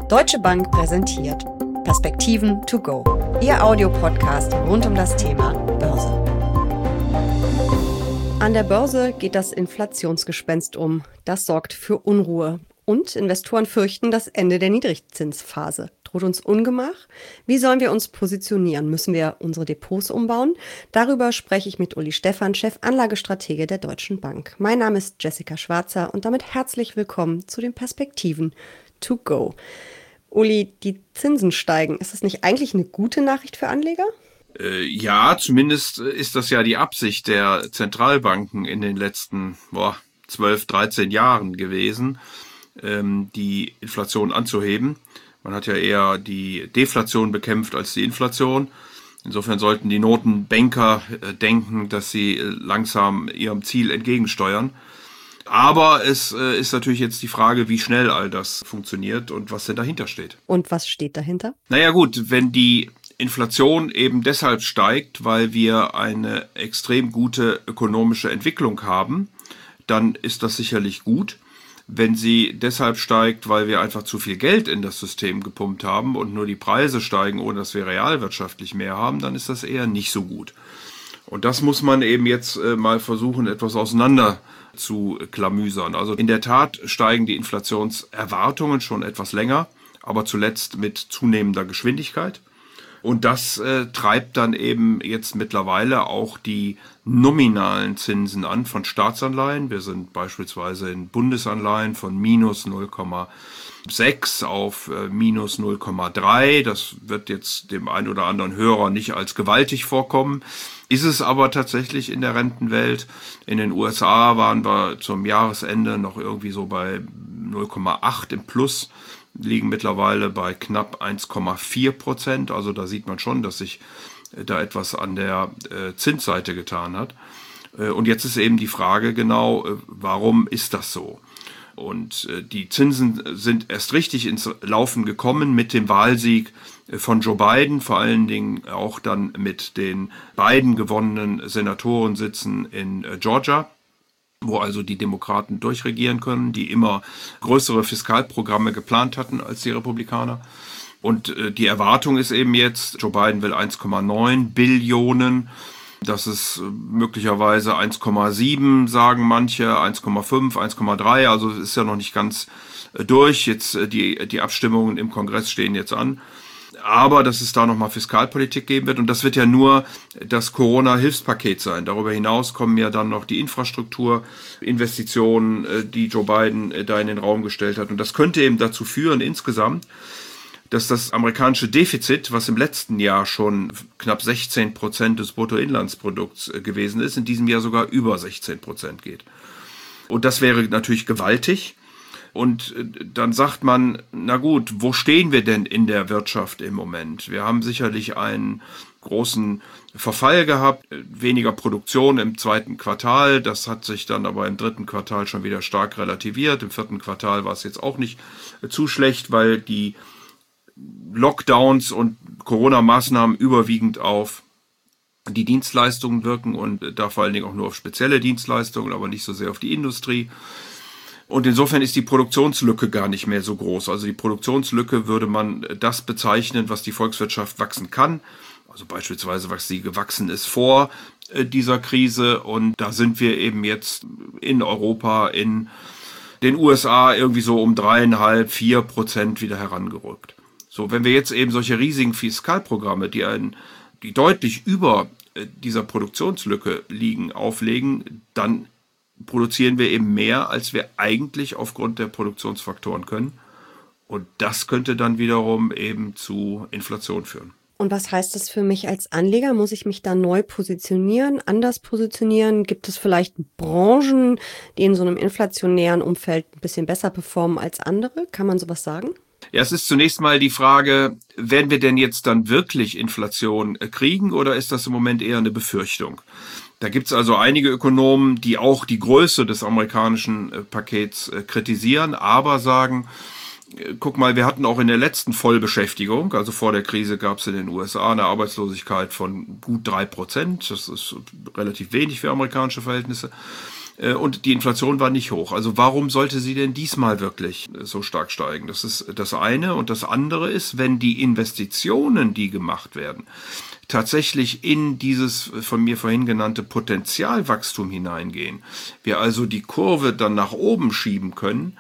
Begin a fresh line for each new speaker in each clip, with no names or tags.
Deutsche Bank präsentiert Perspektiven to go, Ihr Audiopodcast rund um das Thema Börse. An der Börse geht das Inflationsgespenst um. Das sorgt für Unruhe. Und Investoren fürchten das Ende der Niedrigzinsphase. Droht uns Ungemach? Wie sollen wir uns positionieren? Müssen wir unsere Depots umbauen? Darüber spreche ich mit Uli Stephan, Chefanlagestratege der Deutschen Bank. Mein Name ist Jessica Schwarzer und damit herzlich willkommen zu den Perspektiven to go. Uli, die Zinsen steigen. Ist das nicht eigentlich eine gute Nachricht für Anleger?
Ja, zumindest ist das ja die Absicht der Zentralbanken in den letzten 12, 13 Jahren gewesen, die Inflation anzuheben. Man hat ja eher die Deflation bekämpft als die Inflation. Insofern sollten die Notenbanker denken, dass sie langsam ihrem Ziel entgegensteuern. Aber es ist natürlich jetzt die Frage, wie schnell all das funktioniert und was denn dahinter steht.
Und was steht dahinter?
Naja gut, wenn die Inflation eben deshalb steigt, weil wir eine extrem gute ökonomische Entwicklung haben, dann ist das sicherlich gut. Wenn sie deshalb steigt, weil wir einfach zu viel Geld in das System gepumpt haben und nur die Preise steigen, ohne dass wir realwirtschaftlich mehr haben, dann ist das eher nicht so gut. Und das muss man eben jetzt mal versuchen, etwas auseinander zu klamüsern. Also in der Tat steigen die Inflationserwartungen schon etwas länger, aber zuletzt mit zunehmender Geschwindigkeit. Und das treibt dann eben jetzt mittlerweile auch die nominalen Zinsen an von Staatsanleihen. Wir sind beispielsweise in Bundesanleihen von minus 0,6 auf minus 0,3. Das wird jetzt dem einen oder anderen Hörer nicht als gewaltig vorkommen. Ist es aber tatsächlich in der Rentenwelt. In den USA waren wir zum Jahresende noch irgendwie so bei 0,8 im Plus, liegen mittlerweile bei knapp 1,4%. Also da sieht man schon, dass sich da etwas an der Zinsseite getan hat. Und jetzt ist eben die Frage genau, warum ist das so? Und die Zinsen sind erst richtig ins Laufen gekommen mit dem Wahlsieg von Joe Biden, vor allen Dingen auch dann mit den beiden gewonnenen Senatorensitzen in Georgia, wo also die Demokraten durchregieren können, die immer größere Fiskalprogramme geplant hatten als die Republikaner. Und die Erwartung ist eben jetzt, Joe Biden will 1,9 Billionen, das ist möglicherweise 1,7, sagen manche, 1,5, 1,3, also ist ja noch nicht ganz durch. Jetzt die Abstimmungen im Kongress stehen jetzt an. Aber dass es da nochmal Fiskalpolitik geben wird. Und das wird ja nur das Corona-Hilfspaket sein. Darüber hinaus kommen ja dann noch die Infrastrukturinvestitionen, die Joe Biden da in den Raum gestellt hat. Und das könnte eben dazu führen insgesamt, dass das amerikanische Defizit, was im letzten Jahr schon knapp 16% des Bruttoinlandsprodukts gewesen ist, in diesem Jahr sogar über 16% geht. Und das wäre natürlich gewaltig. Und dann sagt man, na gut, wo stehen wir denn in der Wirtschaft im Moment? Wir haben sicherlich einen großen Verfall gehabt, weniger Produktion im zweiten Quartal. Das hat sich dann aber im dritten Quartal schon wieder stark relativiert. Im vierten Quartal war es jetzt auch nicht zu schlecht, weil die Lockdowns und Corona-Maßnahmen überwiegend auf die Dienstleistungen wirken und da vor allen Dingen auch nur auf spezielle Dienstleistungen, aber nicht so sehr auf die Industrie. Und insofern ist die Produktionslücke gar nicht mehr so groß. Also die Produktionslücke würde man das bezeichnen, was die Volkswirtschaft wachsen kann. Also beispielsweise, was sie gewachsen ist vor dieser Krise. Und da sind wir eben jetzt in Europa, in den USA irgendwie so um 3,5-4% wieder herangerückt. So, wenn wir jetzt eben solche riesigen Fiskalprogramme, die deutlich über dieser Produktionslücke liegen, auflegen, dann produzieren wir eben mehr, als wir eigentlich aufgrund der Produktionsfaktoren können. Und das könnte dann wiederum eben zu Inflation führen.
Und was heißt das für mich als Anleger? Muss ich mich da neu positionieren, anders positionieren? Gibt es vielleicht Branchen, die in so einem inflationären Umfeld ein bisschen besser performen als andere? Kann man sowas sagen?
Ja, es ist zunächst mal die Frage, werden wir denn jetzt dann wirklich Inflation kriegen oder ist das im Moment eher eine Befürchtung? Da gibt's also einige Ökonomen, die auch die Größe des amerikanischen Pakets kritisieren, aber sagen, guck mal, wir hatten auch in der letzten Vollbeschäftigung, also vor der Krise gab's in den USA eine Arbeitslosigkeit von gut 3%. Das ist relativ wenig für amerikanische Verhältnisse. und die Inflation war nicht hoch. Also warum sollte sie denn diesmal wirklich so stark steigen? Das ist das eine. Und das andere ist, wenn die Investitionen, die gemacht werden, tatsächlich in dieses von mir vorhin genannte Potenzialwachstum hineingehen, wir also die Kurve dann nach oben schieben können,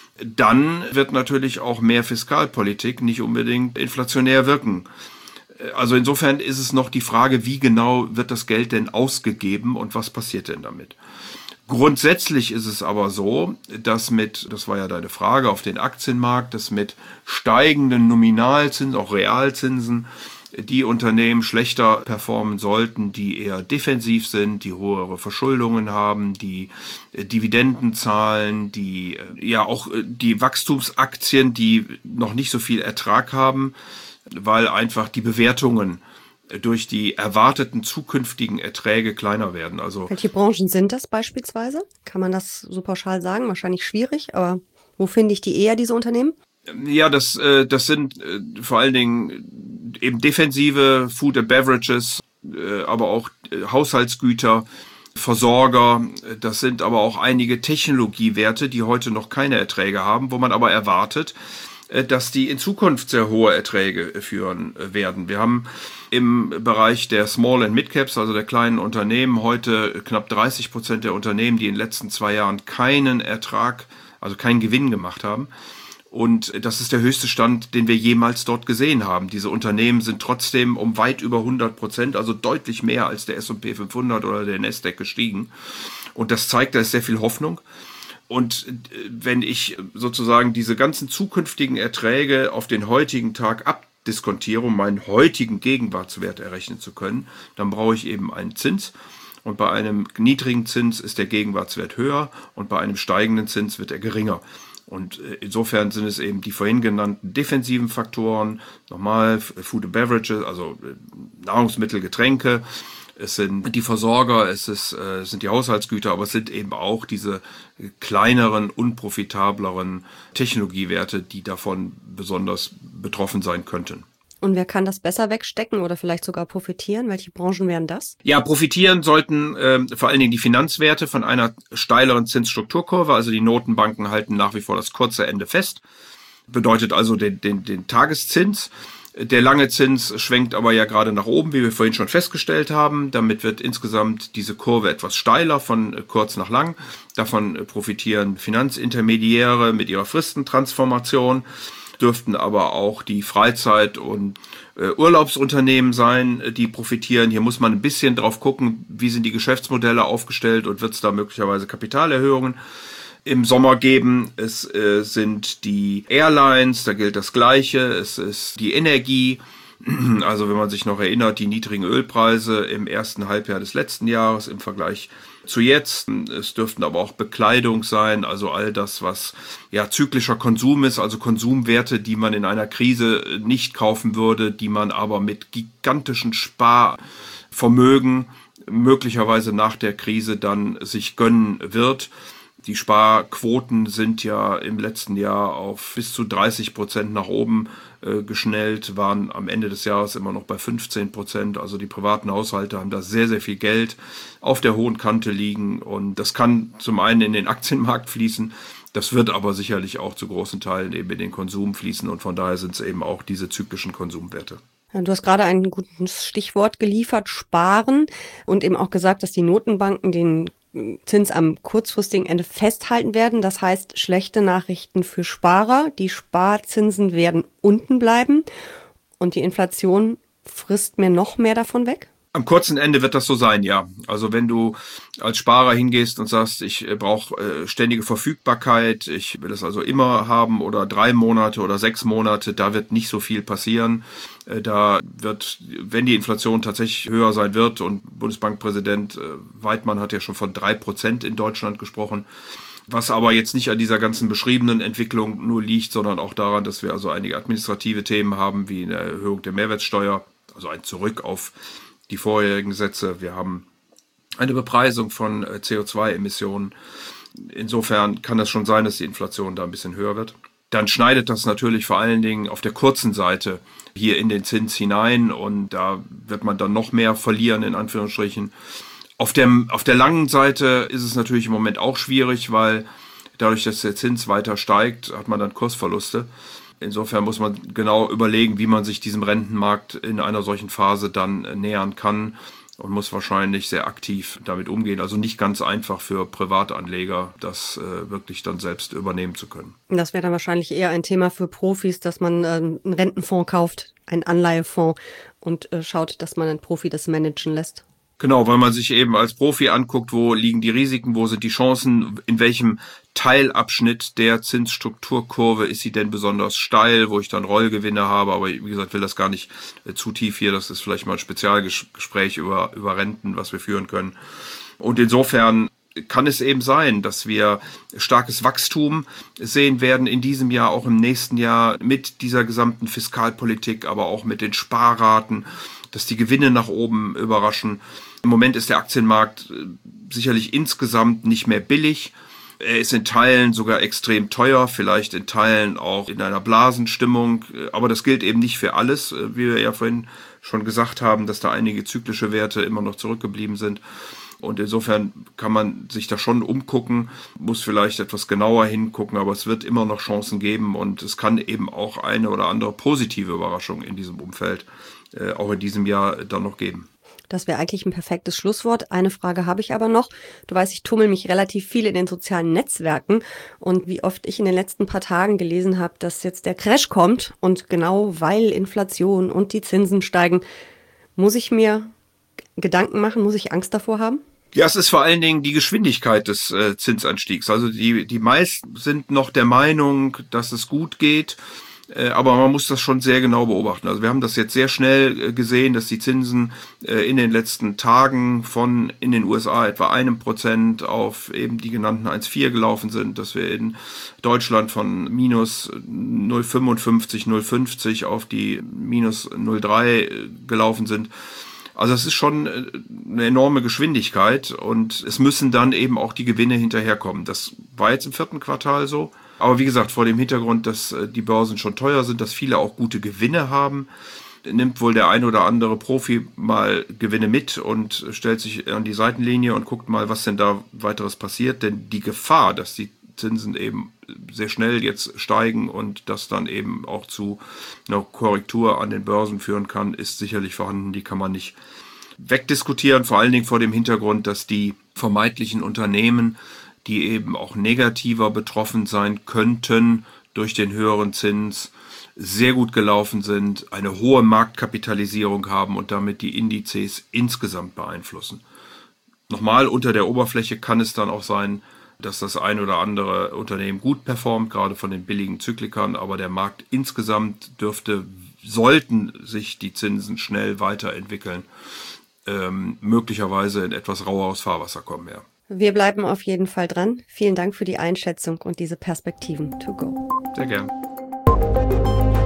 dann wird natürlich auch mehr Fiskalpolitik nicht unbedingt inflationär wirken. Also insofern ist es noch die Frage, wie genau wird das Geld denn ausgegeben und was passiert denn damit? Grundsätzlich ist es aber so, dass das war ja deine Frage, auf den Aktienmarkt, dass mit steigenden Nominalzinsen, auch Realzinsen, die Unternehmen schlechter performen sollten, die eher defensiv sind, die höhere Verschuldungen haben, die Dividenden zahlen, die ja auch die Wachstumsaktien, die noch nicht so viel Ertrag haben, weil einfach die Bewertungen durch die erwarteten zukünftigen Erträge kleiner werden. Also
welche Branchen sind das beispielsweise? Kann man das so pauschal sagen? Wahrscheinlich schwierig, aber wo finde ich diese Unternehmen?
Ja, das sind vor allen Dingen eben defensive Food and Beverages, aber auch Haushaltsgüter, Versorger. Das sind aber auch einige Technologiewerte, die heute noch keine Erträge haben, wo man aber erwartet, dass die in Zukunft sehr hohe Erträge führen werden. Wir haben im Bereich der Small and Mid Caps, also der kleinen Unternehmen, heute knapp 30% der Unternehmen, die in den letzten 2 Jahren keinen Ertrag, also keinen Gewinn gemacht haben. Und das ist der höchste Stand, den wir jemals dort gesehen haben. Diese Unternehmen sind trotzdem um weit über 100%, also deutlich mehr als der S&P 500 oder der Nasdaq gestiegen. Und das zeigt, da ist sehr viel Hoffnung. Und wenn ich sozusagen diese ganzen zukünftigen Erträge auf den heutigen Tag abdiskontiere, um meinen heutigen Gegenwartswert errechnen zu können, dann brauche ich eben einen Zins. Und bei einem niedrigen Zins ist der Gegenwartswert höher und bei einem steigenden Zins wird er geringer. Und insofern sind es eben die vorhin genannten defensiven Faktoren, nochmal Food and Beverages, also Nahrungsmittel, Getränke, es sind die Versorger, es sind die Haushaltsgüter, aber es sind eben auch diese kleineren, unprofitableren Technologiewerte, die davon besonders betroffen sein könnten.
Und wer kann das besser wegstecken oder vielleicht sogar profitieren? Welche Branchen wären das?
Ja, profitieren sollten vor allen Dingen die Finanzwerte von einer steileren Zinsstrukturkurve. Also die Notenbanken halten nach wie vor das kurze Ende fest. Bedeutet also den Tageszins. Der lange Zins schwenkt aber ja gerade nach oben, wie wir vorhin schon festgestellt haben. Damit wird insgesamt diese Kurve etwas steiler von kurz nach lang. Davon profitieren Finanzintermediäre mit ihrer Fristentransformation. Dürften aber auch die Freizeit- und Urlaubsunternehmen sein, die profitieren. Hier muss man ein bisschen drauf gucken, wie sind die Geschäftsmodelle aufgestellt und wird es da möglicherweise Kapitalerhöhungen im Sommer geben. Es sind die Airlines, da gilt das Gleiche. Es ist die Energie. Also wenn man sich noch erinnert, die niedrigen Ölpreise im ersten Halbjahr des letzten Jahres im Vergleich zu jetzt. Es dürften aber auch Bekleidung sein, also all das, was ja zyklischer Konsum ist, also Konsumwerte, die man in einer Krise nicht kaufen würde, die man aber mit gigantischen Sparvermögen möglicherweise nach der Krise dann sich gönnen wird. Die Sparquoten sind ja im letzten Jahr auf bis zu 30% nach oben geschnellt, waren am Ende des Jahres immer noch bei 15%. Also die privaten Haushalte haben da sehr, sehr viel Geld auf der hohen Kante liegen. Und das kann zum einen in den Aktienmarkt fließen, das wird aber sicherlich auch zu großen Teilen eben in den Konsum fließen. Und von daher sind es eben auch diese zyklischen Konsumwerte.
Du hast gerade ein gutes Stichwort geliefert, Sparen, und eben auch gesagt, dass die Notenbanken den Zins am kurzfristigen Ende festhalten werden. Das heißt, schlechte Nachrichten für Sparer. Die Sparzinsen werden unten bleiben und die Inflation frisst mir noch mehr davon weg?
Am kurzen Ende wird das so sein, ja. Also wenn du als Sparer hingehst und sagst, ich brauche ständige Verfügbarkeit, ich will es also immer haben oder 3 Monate oder 6 Monate, da wird nicht so viel passieren. Da wird, wenn die Inflation tatsächlich höher sein wird, und Bundesbankpräsident Weidmann hat ja schon von 3% in Deutschland gesprochen, was aber jetzt nicht an dieser ganzen beschriebenen Entwicklung nur liegt, sondern auch daran, dass wir also einige administrative Themen haben, wie eine Erhöhung der Mehrwertsteuer, also ein Zurück auf die vorherigen Sätze. Wir haben eine Bepreisung von CO2-Emissionen. Insofern kann das schon sein, dass die Inflation da ein bisschen höher wird. Dann schneidet das natürlich vor allen Dingen auf der kurzen Seite hier in den Zins hinein und da wird man dann noch mehr verlieren, in Anführungsstrichen. Auf der langen Seite ist es natürlich im Moment auch schwierig, weil dadurch, dass der Zins weiter steigt, hat man dann Kursverluste. Insofern muss man genau überlegen, wie man sich diesem Rentenmarkt in einer solchen Phase dann nähern kann und muss wahrscheinlich sehr aktiv damit umgehen. Also nicht ganz einfach für Privatanleger, das wirklich dann selbst übernehmen zu können.
Das wäre dann wahrscheinlich eher ein Thema für Profis, dass man einen Rentenfonds kauft, einen Anleihefonds und schaut, dass man einen Profi das managen lässt.
Genau, weil man sich eben als Profi anguckt, wo liegen die Risiken, wo sind die Chancen, in welchem Teilabschnitt der Zinsstrukturkurve ist sie denn besonders steil, wo ich dann Rollgewinne habe. Aber wie gesagt, will das gar nicht zu tief hier. Das ist vielleicht mal ein Spezialgespräch über Renten, was wir führen können. Und insofern kann es eben sein, dass wir starkes Wachstum sehen werden in diesem Jahr, auch im nächsten Jahr mit dieser gesamten Fiskalpolitik, aber auch mit den Sparraten, dass die Gewinne nach oben überraschen. Im Moment ist der Aktienmarkt sicherlich insgesamt nicht mehr billig. Er ist in Teilen sogar extrem teuer, vielleicht in Teilen auch in einer Blasenstimmung. Aber das gilt eben nicht für alles, wie wir ja vorhin schon gesagt haben, dass da einige zyklische Werte immer noch zurückgeblieben sind. Und insofern kann man sich da schon umgucken, muss vielleicht etwas genauer hingucken, aber es wird immer noch Chancen geben und es kann eben auch eine oder andere positive Überraschung in diesem Umfeld auch in diesem Jahr dann noch geben.
Das wäre eigentlich ein perfektes Schlusswort. Eine Frage habe ich aber noch. Du weißt, ich tummel mich relativ viel in den sozialen Netzwerken und wie oft ich in den letzten paar Tagen gelesen habe, dass jetzt der Crash kommt und genau weil Inflation und die Zinsen steigen, muss ich mir Gedanken machen, muss ich Angst davor haben?
Ja, es ist vor allen Dingen die Geschwindigkeit des Zinsanstiegs. Also die meisten sind noch der Meinung, dass es gut geht. Aber man muss das schon sehr genau beobachten. Also wir haben das jetzt sehr schnell gesehen, dass die Zinsen in den letzten Tagen von in den USA etwa 1% auf eben die genannten 1,4 gelaufen sind, dass wir in Deutschland von minus 0,55, 0,50 auf die minus 0,3 gelaufen sind. Also es ist schon eine enorme Geschwindigkeit und es müssen dann eben auch die Gewinne hinterherkommen. Das war jetzt im 4. Quartal so. Aber wie gesagt, vor dem Hintergrund, dass die Börsen schon teuer sind, dass viele auch gute Gewinne haben, nimmt wohl der ein oder andere Profi mal Gewinne mit und stellt sich an die Seitenlinie und guckt mal, was denn da weiteres passiert. Denn die Gefahr, dass die Zinsen eben sehr schnell jetzt steigen und das dann eben auch zu einer Korrektur an den Börsen führen kann, ist sicherlich vorhanden. Die kann man nicht wegdiskutieren, vor allen Dingen vor dem Hintergrund, dass die vermeintlichen Unternehmen, die eben auch negativer betroffen sein könnten durch den höheren Zins, sehr gut gelaufen sind, eine hohe Marktkapitalisierung haben und damit die Indizes insgesamt beeinflussen. Nochmal, unter der Oberfläche kann es dann auch sein, dass das ein oder andere Unternehmen gut performt, gerade von den billigen Zyklikern, aber der Markt insgesamt sollten sich die Zinsen schnell weiterentwickeln, möglicherweise in etwas raueres Fahrwasser kommen, ja.
Wir bleiben auf jeden Fall dran. Vielen Dank für die Einschätzung und diese Perspektiven to go.
Sehr gern.